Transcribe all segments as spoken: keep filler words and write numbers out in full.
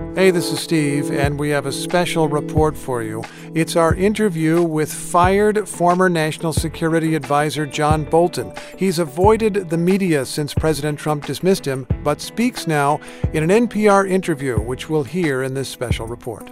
Hey, this is Steve, and we have a special report for you. It's our interview with fired former National Security Advisor John Bolton. He's avoided the media since President Trump dismissed him, but speaks now in an N P R interview, which we'll hear in this special report.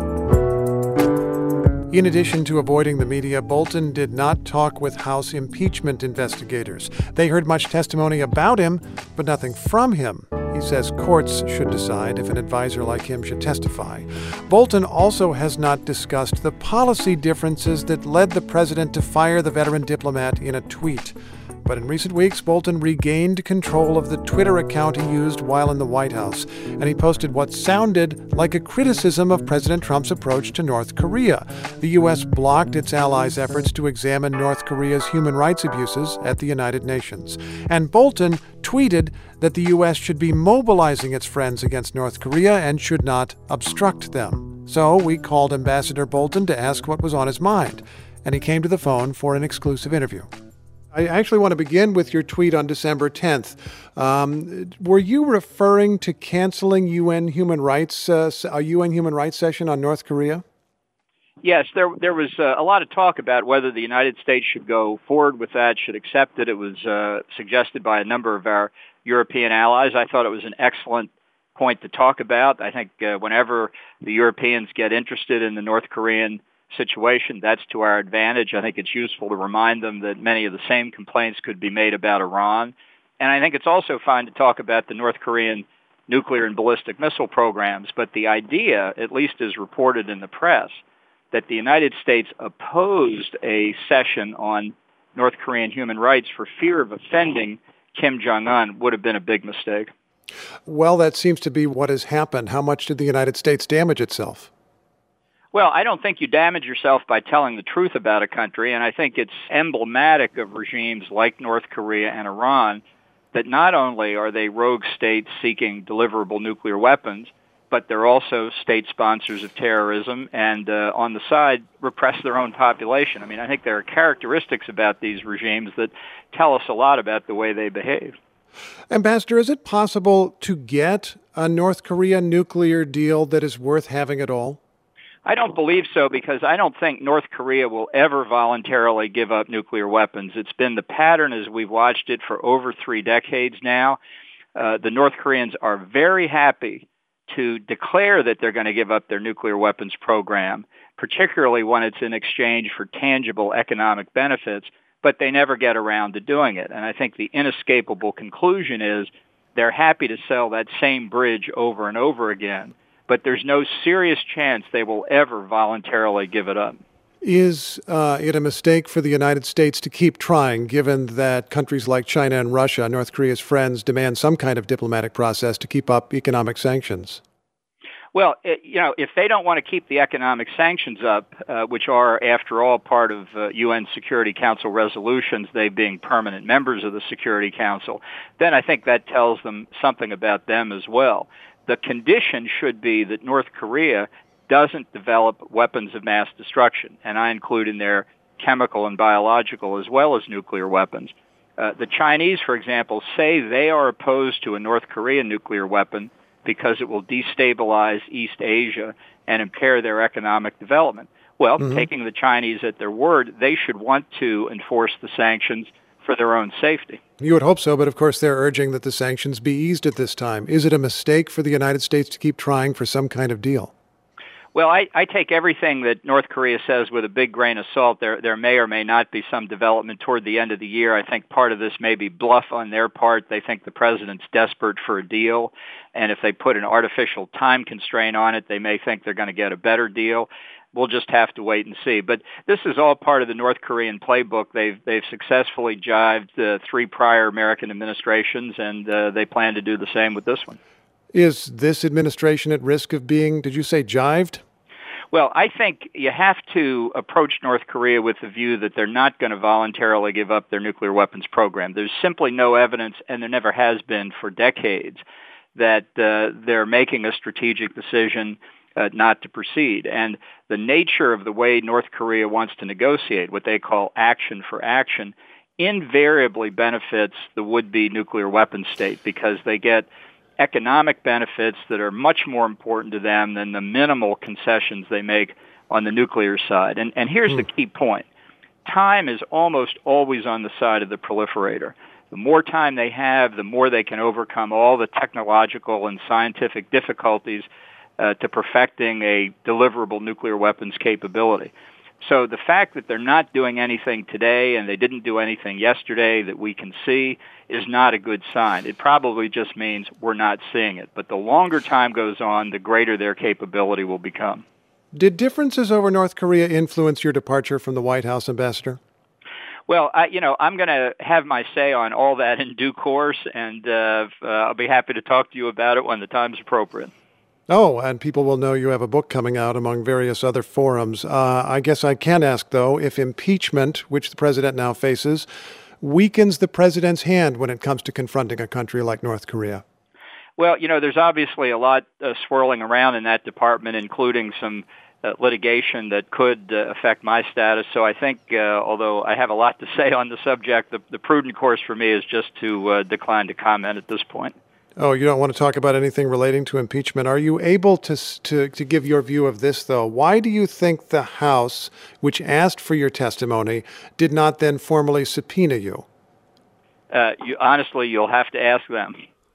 In addition to avoiding the media, Bolton did not talk with House impeachment investigators. They heard much testimony about him, but nothing from him. He says courts should decide if an advisor like him should testify. Bolton also has not discussed the policy differences that led the president to fire the veteran diplomat in a tweet. But in recent weeks, Bolton regained control of the Twitter account he used while in the White House, and he posted what sounded like a criticism of President Trump's approach to North Korea. The U S blocked its allies' efforts to examine North Korea's human rights abuses at the United Nations. And Bolton tweeted that the U S should be mobilizing its friends against North Korea and should not obstruct them. So we called Ambassador Bolton to ask what was on his mind, and he came to the phone for an exclusive interview. I actually want to begin with your tweet on December tenth. Um, were you referring to canceling U N human rights, uh, a U N human rights session on North Korea? Yes, there there was uh, a lot of talk about whether the United States should go forward with that, should accept it. It was uh, suggested by a number of our European allies. I thought it was an excellent point to talk about. I think uh, whenever the Europeans get interested in the North Korean situation, that's to our advantage. I think it's useful to remind them that many of the same complaints could be made about Iran. And I think it's also fine to talk about the North Korean nuclear and ballistic missile programs. But the idea, at least as reported in the press, that the United States opposed a session on North Korean human rights for fear of offending Kim Jong-un would have been a big mistake. Well, that seems to be what has happened. How much did the United States damage itself? Well, I don't think you damage yourself by telling the truth about a country, and I think it's emblematic of regimes like North Korea and Iran that not only are they rogue states seeking deliverable nuclear weapons, but they're also state sponsors of terrorism and, uh, on the side, repress their own population. I mean, I think there are characteristics about these regimes that tell us a lot about the way they behave. Ambassador, is it possible to get a North Korea nuclear deal that is worth having at all? I don't believe so, because I don't think North Korea will ever voluntarily give up nuclear weapons. It's been the pattern as we've watched it for over three decades now. Uh, the North Koreans are very happy to declare that they're going to give up their nuclear weapons program, particularly when it's in exchange for tangible economic benefits, but they never get around to doing it. And I think the inescapable conclusion is they're happy to sell that same bridge over and over again, but there's no serious chance they will ever voluntarily give it up. Is uh, it a mistake for the United States to keep trying, given that countries like China and Russia, North Korea's friends, demand some kind of diplomatic process to keep up economic sanctions? Well, it, you know, if they don't want to keep the economic sanctions up, uh, which are, after all, part of uh, U N Security Council resolutions, they being permanent members of the Security Council, then I think that tells them something about them as well. The condition should be that North Korea doesn't develop weapons of mass destruction, and I include in there chemical and biological as well as nuclear weapons. Uh, the Chinese, for example, say they are opposed to a North Korean nuclear weapon because it will destabilize East Asia and impair their economic development. Well, mm-hmm. taking the Chinese at their word, they should want to enforce the sanctions for their own safety. You would hope so, but of course they're urging that the sanctions be eased at this time. Is it a mistake for the United States to keep trying for some kind of deal? Well, I, I take everything that North Korea says with a big grain of salt. There, there may or may not be some development toward the end of the year. I think part of this may be bluff on their part. They think the president's desperate for a deal, and if they put an artificial time constraint on it, they may think they're going to get a better deal. We'll just have to wait and see. But this is all part of the North Korean playbook. They've they've successfully jived uh, three prior American administrations, and uh, they plan to do the same with this one. Is this administration at risk of being, did you say, jived? Well, I think you have to approach North Korea with the view that they're not going to voluntarily give up their nuclear weapons program. There's simply no evidence, and there never has been for decades, that uh, they're making a strategic decision uh, not to proceed. And the nature of the way North Korea wants to negotiate, what they call action for action, invariably benefits the would-be nuclear weapons state, because they get economic benefits that are much more important to them than the minimal concessions they make on the nuclear side. And, and here's mm. the key point. Time is almost always on the side of the proliferator. The more time they have, the more they can overcome all the technological and scientific difficulties uh, to perfecting a deliverable nuclear weapons capability. So the fact that they're not doing anything today and they didn't do anything yesterday that we can see is not a good sign. It probably just means we're not seeing it. But the longer time goes on, the greater their capability will become. Did differences over North Korea influence your departure from the White House, Ambassador? Well, I, you know, I'm going to have my say on all that in due course, and uh, uh, I'll be happy to talk to you about it when the time's appropriate. Oh, and people will know you have a book coming out among various other forums. Uh, I guess I can ask, though, if impeachment, which the president now faces, weakens the president's hand when it comes to confronting a country like North Korea. Well, you know, there's obviously a lot uh, swirling around in that department, including some uh, litigation that could uh, affect my status. So I think, uh, although I have a lot to say on the subject, the, the prudent course for me is just to uh, decline to comment at this point. Oh, you don't want to talk about anything relating to impeachment. Are you able to, to to give your view of this, though? Why do you think the House, which asked for your testimony, did not then formally subpoena you? Uh, you honestly, you'll have to ask them.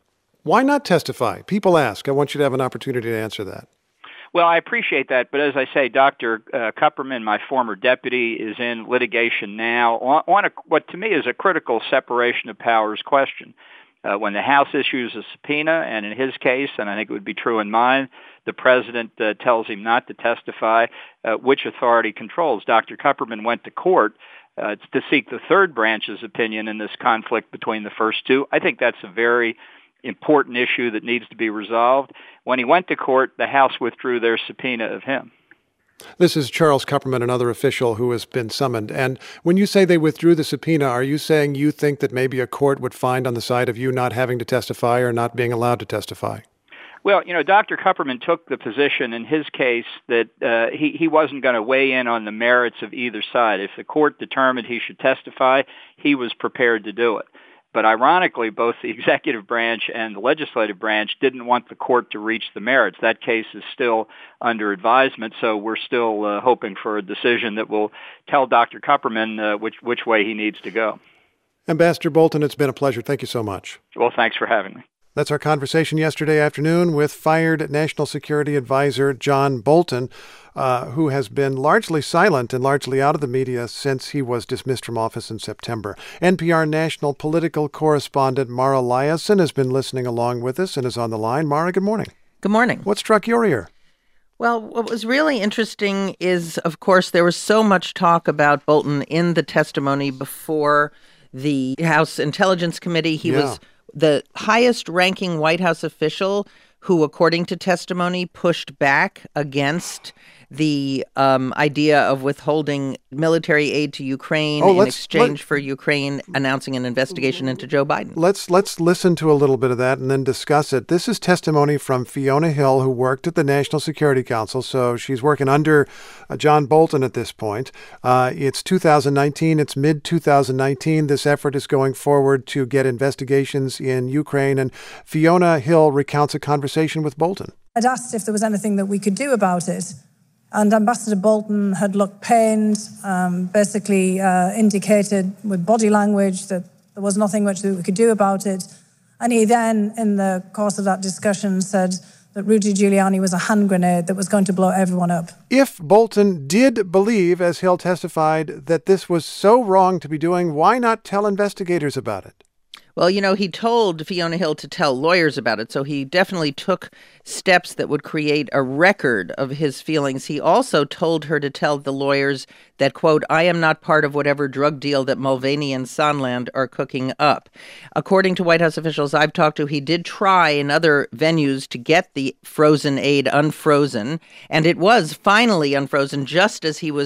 Why not testify? People ask. I want you to have an opportunity to answer that. Well, I appreciate that, but as I say, Doctor Uh, Kupperman, my former deputy, is in litigation now on, on a, what to me is a critical separation of powers question. Uh, when the House issues a subpoena, and in his case, and I think it would be true in mine, the president uh, tells him not to testify, uh, which authority controls? Doctor Kupperman went to court uh, to seek the third branch's opinion in this conflict between the first two. I think that's a very important issue that needs to be resolved. When he went to court, the House withdrew their subpoena of him. This is Charles Kupperman, another official who has been summoned. And when you say they withdrew the subpoena, are you saying you think that maybe a court would find on the side of you not having to testify or not being allowed to testify? Well, you know, Doctor Kupperman took the position in his case that uh, he, he wasn't going to weigh in on the merits of either side. If the court determined he should testify, he was prepared to do it. But ironically, both the executive branch and the legislative branch didn't want the court to reach the merits. That case is still under advisement, so we're still uh, hoping for a decision that will tell Doctor Kupperman uh, which, which way he needs to go. Ambassador Bolton, it's been a pleasure. Thank you so much. Well, thanks for having me. That's our conversation yesterday afternoon with fired National Security Advisor John Bolton, uh, who has been largely silent and largely out of the media since he was dismissed from office in September. N P R national political correspondent Mara Liasson has been listening along with us and is on the line. Mara, good morning. Good morning. What struck your ear? Well, what was really interesting is, of course, there was so much talk about Bolton in the testimony before the House Intelligence Committee. He yeah. was the highest-ranking White House official who, according to testimony, pushed back against the um, idea of withholding military aid to Ukraine oh, in exchange let, for Ukraine announcing an investigation into Joe Biden. Let's let's listen to a little bit of that and then discuss it. This is testimony from Fiona Hill, who worked at the National Security Council, so she's working under uh, John Bolton at this point. Uh, it's two thousand nineteen. It's mid twenty nineteen. This effort is going forward to get investigations in Ukraine, and Fiona Hill recounts a conversation with Bolton. I'd asked if there was anything that we could do about it. And Ambassador Bolton had looked pained, um, basically uh, indicated with body language that there was nothing much that we could do about it. And he then, in the course of that discussion, said that Rudy Giuliani was a hand grenade that was going to blow everyone up. If Bolton did believe, as Hill testified, that this was so wrong to be doing, why not tell investigators about it? Well, you know, he told Fiona Hill to tell lawyers about it, so he definitely took steps that would create a record of his feelings. He also told her to tell the lawyers that, quote, I am not part of whatever drug deal that Mulvaney and Sondland are cooking up. According to White House officials I've talked to, he did try in other venues to get the frozen aid unfrozen, and it was finally unfrozen just as he was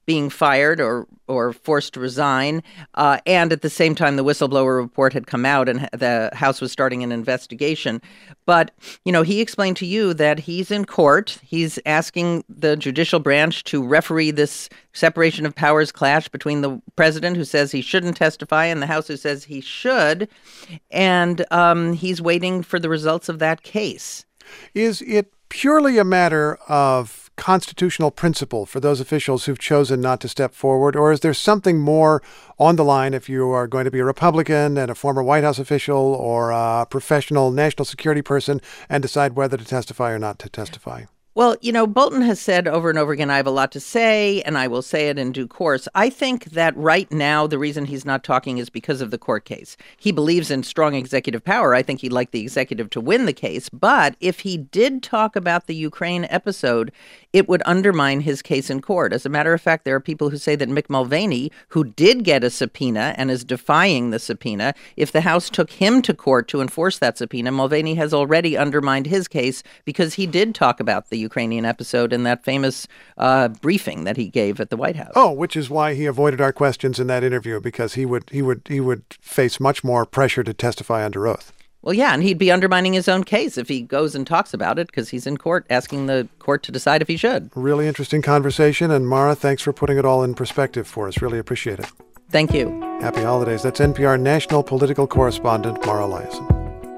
being fired or or forced to resign. Uh, and at the same time, the whistleblower report had come out and the House was starting an investigation. But, you know, he explained to you that he's in court. He's asking the judicial branch to referee this separation of powers clash between the president, who says he shouldn't testify, and the House, who says he should. And um, he's waiting for the results of that case. Is it purely a matter of constitutional principle for those officials who've chosen not to step forward, or is there something more on the line if you are going to be a Republican and a former White House official or a professional national security person and decide whether to testify or not to testify? Well, you know, Bolton has said over and over again, I have a lot to say, and I will say it in due course. I think that right now, the reason he's not talking is because of the court case. He believes in strong executive power. I think he'd like the executive to win the case. But if he did talk about the Ukraine episode, it would undermine his case in court. As a matter of fact, there are people who say that Mick Mulvaney, who did get a subpoena and is defying the subpoena, if the House took him to court to enforce that subpoena, Mulvaney has already undermined his case because he did talk about the Ukrainian episode in that famous uh, briefing that he gave at the White House. Oh, which is why he avoided our questions in that interview, because he would he would he would face much more pressure to testify under oath. Well, yeah, and he'd be undermining his own case if he goes and talks about it because he's in court asking the court to decide if he should. Really interesting conversation. And Mara, thanks for putting it all in perspective for us. Really appreciate it. Thank you. Happy holidays. That's N P R national political correspondent Mara Liasson.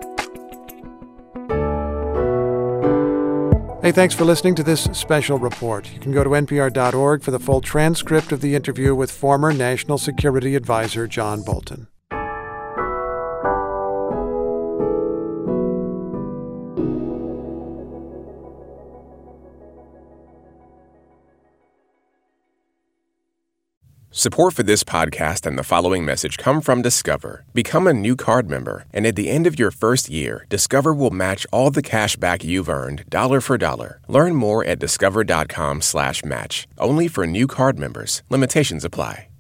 Hey, thanks for listening to this special report. You can go to N P R dot org for the full transcript of the interview with former National Security Advisor John Bolton. Support for this podcast and the following message come from Discover. Become a new card member, and at the end of your first year, Discover will match all the cash back you've earned, dollar for dollar. Learn more at discover dot com slash match. Only for new card members. Limitations apply.